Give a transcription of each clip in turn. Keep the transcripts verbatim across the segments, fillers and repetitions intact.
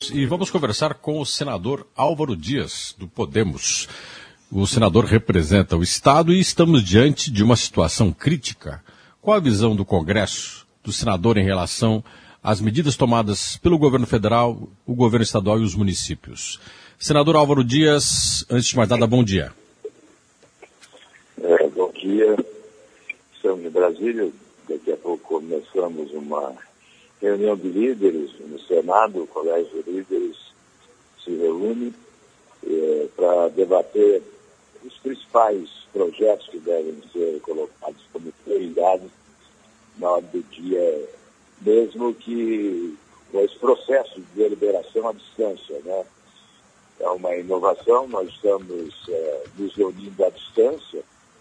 E vamos conversar com o senador Álvaro Dias, do Podemos. O senador representa o Estado e estamos diante de uma situação crítica. Qual a visão do Congresso, do senador, em relação às medidas tomadas pelo governo federal, o governo estadual e os municípios? Senador Álvaro Dias, antes de mais nada, bom dia. É, bom dia. Estamos em Brasília. Daqui a pouco começamos uma reunião de líderes no Senado. O Colégio de Líderes se reúne é, para debater os principais projetos que devem ser colocados como prioridade na hora do dia, mesmo que com esse processo de deliberação à distância, né? É uma inovação, nós estamos é, nos reunindo à distância.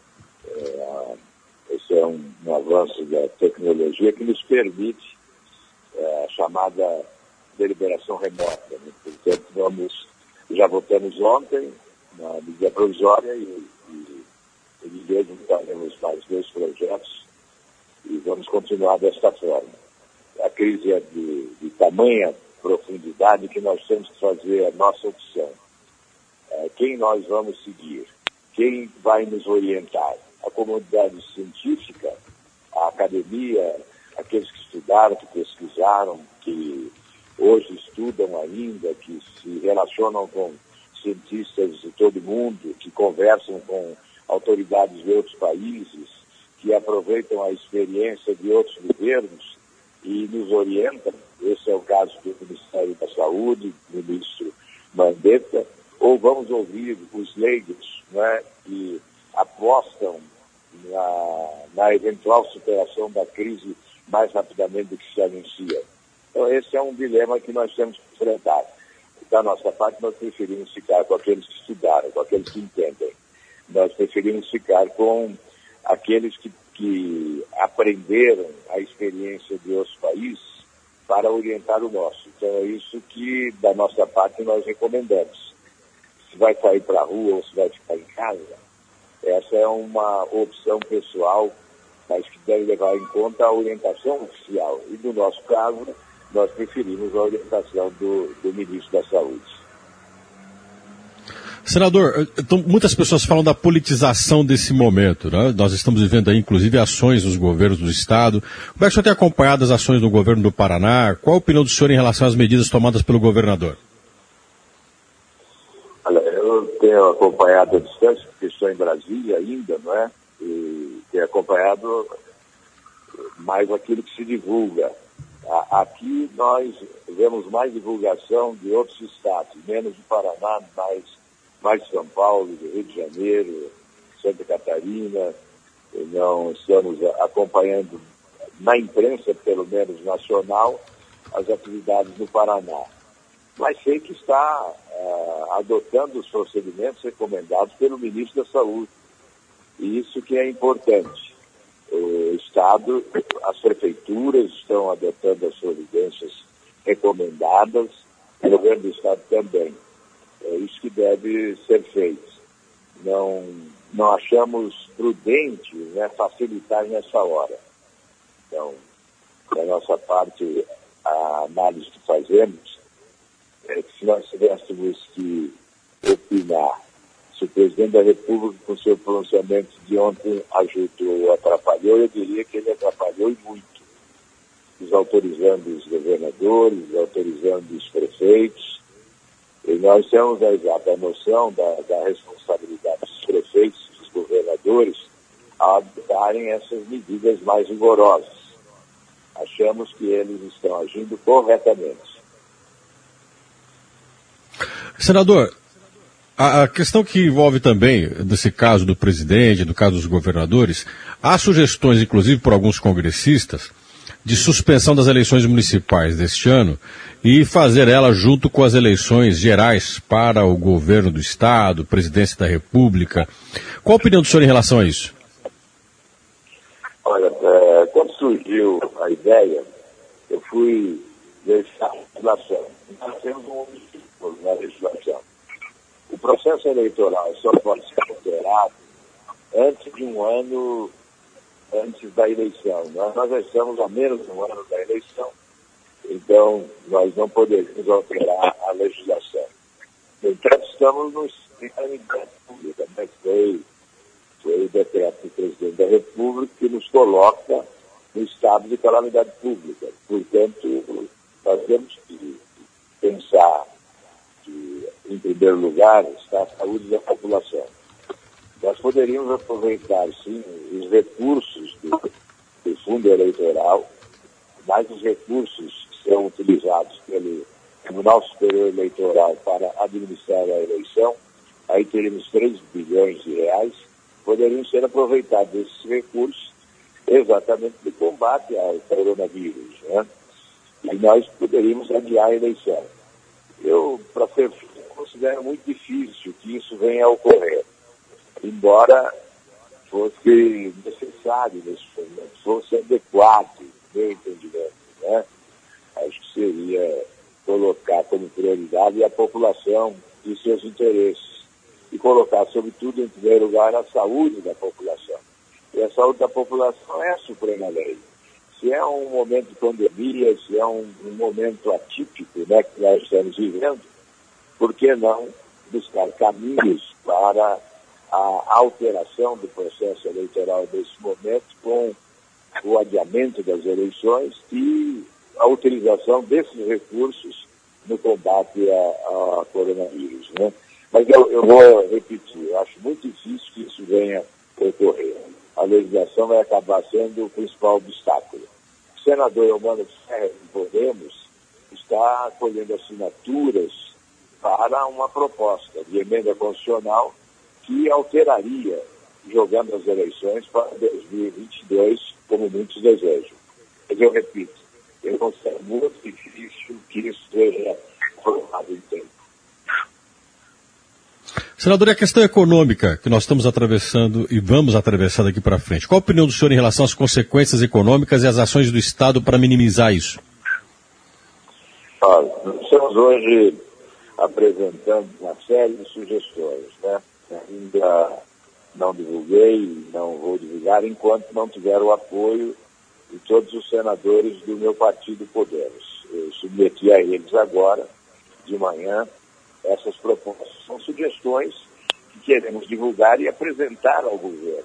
É, esse é um, um avanço da tecnologia que nos permite é, a chamada deliberação remota, né? Portanto, vamos, já votamos ontem na medida provisória e, e, e mesmo teremos mais dois projetos e vamos continuar desta forma. A crise é de, de tamanha profundidade que nós temos que fazer a nossa opção. É, quem nós vamos seguir? Quem vai nos orientar? A comunidade científica, a academia, aqueles que estudaram, que pesquisaram, que hoje estudam ainda, que se relacionam com cientistas de todo mundo, que conversam com autoridades de outros países, que aproveitam a experiência de outros governos e nos orientam. Esse é o caso do Ministério da Saúde, do ministro Mandetta. Ou vamos ouvir os leigos, né, que apostam na, na eventual superação da crise mais rapidamente do que se anuncia. Então, esse é um dilema que nós temos que enfrentar. Da nossa parte, nós preferimos ficar com aqueles que estudaram, com aqueles que entendem. Nós preferimos ficar com aqueles que, que aprenderam a experiência de outros países para orientar o nosso. Então, é isso que, da nossa parte, nós recomendamos. Se vai sair para a rua ou se vai ficar em casa, essa é uma opção pessoal, mas que deve levar em conta a orientação oficial. E, no nosso caso, nós preferimos a orientação do, do ministro da Saúde. Senador, então, muitas pessoas falam da politização desse momento, né? Nós estamos vivendo aí, inclusive, ações dos governos do Estado. Como é que o senhor tem acompanhado as ações do governo do Paraná? Qual a opinião do senhor em relação às medidas tomadas pelo governador? Olha, eu tenho acompanhado a distância, porque estou em Brasília ainda, não é? E tenho acompanhado mais aquilo que se divulga. Aqui nós vemos mais divulgação de outros estados, menos do Paraná, mais, mais de São Paulo, do Rio de Janeiro, Santa Catarina. Não estamos acompanhando na imprensa, pelo menos nacional, as atividades do Paraná. Mas sei que está uh, adotando os procedimentos recomendados pelo ministro da Saúde. E isso que é importante. O Estado, as prefeituras estão adotando as providências recomendadas, o governo do Estado também. É isso que deve ser feito. Não, não achamos prudente, né, facilitar nessa hora. Então, da nossa parte, a análise que fazemos é que se nós tivéssemos que opinar se o presidente da República, com seu pronunciamento de ontem, ajudou ou atrapalhou, eu diria que ele atrapalhou e muito, desautorizando os governadores, desautorizando os prefeitos. E nós temos a exata noção da, da responsabilidade dos prefeitos, dos governadores, a adotarem essas medidas mais rigorosas. Achamos que eles estão agindo corretamente. Senador, a questão que envolve também, nesse caso do presidente, no caso dos governadores, há sugestões, inclusive por alguns congressistas, de suspensão das eleições municipais deste ano e fazer ela junto com as eleições gerais para o governo do Estado, presidência da República. Qual a opinião do senhor em relação a isso? Olha, é, quando surgiu a ideia, eu fui deixar a legislação. Nós temos um objetivo na legislação. O processo eleitoral só pode ser alterado antes de um ano antes da eleição. Nós, nós já estamos a menos de um ano da eleição e Então, nós não poderíamos alterar a legislação. No entanto, estamos no calamidade pública, né? Foi, foi o decreto do presidente da República que nos coloca no estado de calamidade pública. Portanto, nós temos que pensar que, em primeiro lugar, está a saúde da população. Nós poderíamos aproveitar, sim, os recursos do, do fundo eleitoral, mais os recursos que são utilizados pelo Tribunal Superior Eleitoral para administrar a eleição. Aí teríamos três bilhões de reais, poderiam ser aproveitados esses recursos exatamente no combate ao coronavírus, né? E nós poderíamos adiar a eleição. Eu, para ser considero muito difícil que isso venha a ocorrer, embora fosse necessário nesse momento, fosse adequado, meu entendimento, né? Acho que seria colocar como prioridade a população e seus interesses, e colocar, sobretudo, em primeiro lugar, a saúde da população. E a saúde da população é a suprema lei. Se é um momento de pandemia, se é um, um momento atípico, né, que nós estamos vivendo, por que não buscar caminhos para a alteração do processo eleitoral nesse momento, com o adiamento das eleições e a utilização desses recursos no combate a, a coronavírus, né? Mas eu, eu vou repetir, eu acho muito difícil que isso venha a ocorrer. A legislação vai acabar sendo o principal obstáculo. O senador Eumano Serra, do Podemos, está colhendo assinaturas para uma proposta de emenda constitucional que alteraria, jogando as eleições para dois mil e vinte e dois, como muitos desejam. Mas eu repito, eu considero muito difícil que isso seja aprovado em tempo. Senador, e a questão econômica que nós estamos atravessando e vamos atravessar daqui para frente, qual a opinião do senhor em relação às consequências econômicas e às ações do Estado para minimizar isso? Olha, nós estamos hoje apresentando uma série de sugestões, né? Ainda não divulguei, não vou divulgar enquanto não tiver o apoio de todos os senadores do meu partido Podemos. Eu submeti a eles agora, de manhã, essas propostas. São sugestões que queremos divulgar e apresentar ao governo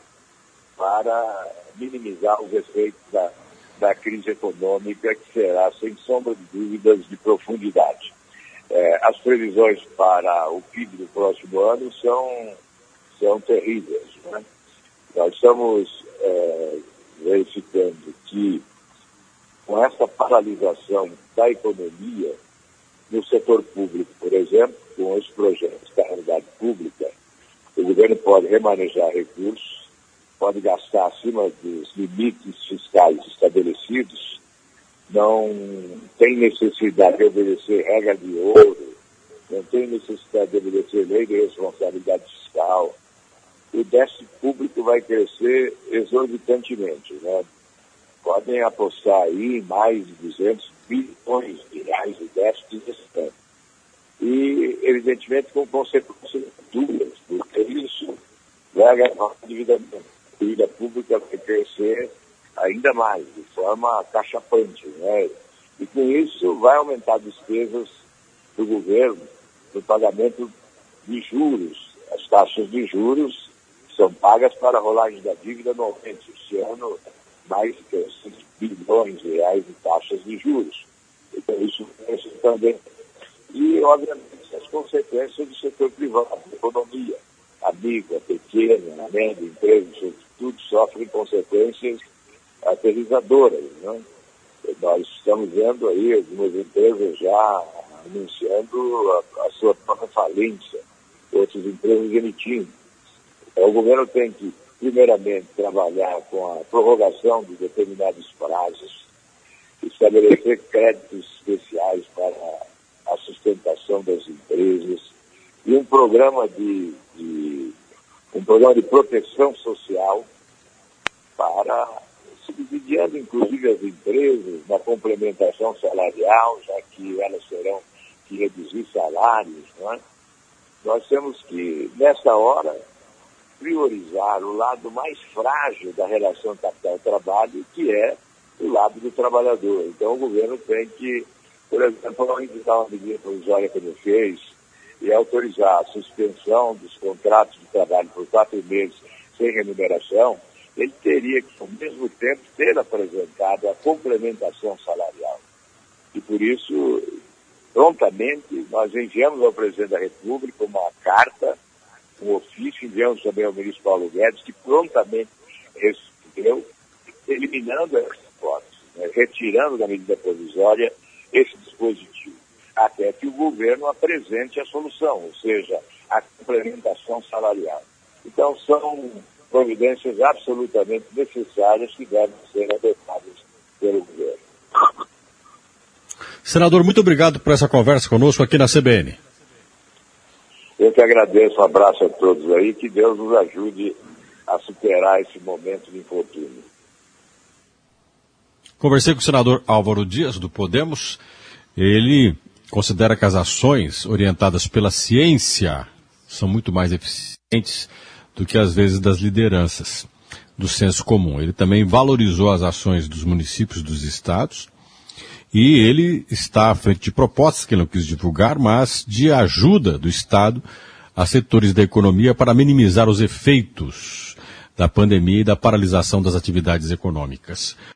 para minimizar os efeitos da, da crise econômica, que será, sem sombra de dúvidas, de profundidade. É, as previsões para o P I B do próximo ano são, são terríveis, né? Nós estamos é, verificando que, com essa paralisação da economia, no setor público, por exemplo, com os projetos da realidade pública, o governo pode remanejar recursos, pode gastar acima dos limites fiscais estabelecidos, não tem necessidade de obedecer regra de ouro, não tem necessidade de obedecer lei de responsabilidade fiscal. O déficit público vai crescer exorbitantemente, né? Podem apostar aí mais de duzentos bilhões de reais de déficit nesse ano. E, evidentemente, com consequências duras, porque isso vai agravar o endividamento. A dívida pública vai crescer ainda mais, de forma cachapante, né? E com isso vai aumentar despesas do governo no pagamento de juros. As taxas de juros são pagas para a rolagem da dívida anualmente. Esse ano, mais de trezentos bilhões de reais de taxas de juros. Então, isso cresce também. E, obviamente, as consequências do setor privado, da economia. A micro, a pequena, a média empresa, tudo sofrem consequências aterrizadoras, né? Nós estamos vendo aí algumas empresas já anunciando a, a sua própria falência, outras empresas demitindo. Então, o governo tem que, primeiramente, trabalhar com a prorrogação de determinados prazos, estabelecer créditos especiais para a sustentação das empresas e um programa de, de um programa de proteção social para subsidiando inclusive as empresas na complementação salarial, já que elas terão que reduzir salários, não é? Nós temos que, nessa hora, priorizar o lado mais frágil da relação capital-trabalho, que é o lado do trabalhador. Então, o governo tem que Por exemplo, ao editar uma medida provisória que ele fez e autorizar a suspensão dos contratos de trabalho por quatro meses sem remuneração, ele teria que, ao mesmo tempo, ter apresentado a complementação salarial. E, por isso, prontamente, nós enviamos ao presidente da República uma carta, um ofício, enviamos também ao ministro Paulo Guedes, que prontamente respondeu, eliminando essa hipótese, né, retirando da medida provisória esse dispositivo, até que o governo apresente a solução, ou seja, a complementação salarial. Então, são providências absolutamente necessárias que devem ser adotadas pelo governo. Senador, muito obrigado por essa conversa conosco aqui na C B N. Eu que agradeço, um abraço a todos aí, que Deus nos ajude a superar esse momento de infortúnio. Conversei com o senador Álvaro Dias, do Podemos. Ele considera que as ações orientadas pela ciência são muito mais eficientes do que, às vezes, das lideranças do senso comum. Ele também valorizou as ações dos municípios, dos estados, e ele está à frente de propostas que ele não quis divulgar, mas de ajuda do Estado a setores da economia para minimizar os efeitos da pandemia e da paralisação das atividades econômicas.